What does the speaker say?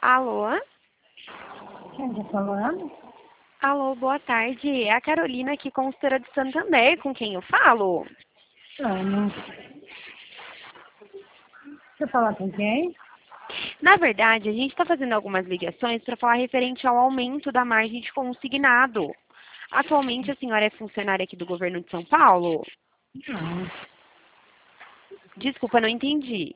Alô? Quem está falando? Alô, boa tarde. É a Carolina aqui, consultora de Santander, com quem eu falo? Não. Você fala com quem? Na verdade, a gente está fazendo algumas ligações para falar referente ao aumento da margem de consignado. Atualmente, a senhora é funcionária aqui do governo de São Paulo? Não. Desculpa, não entendi.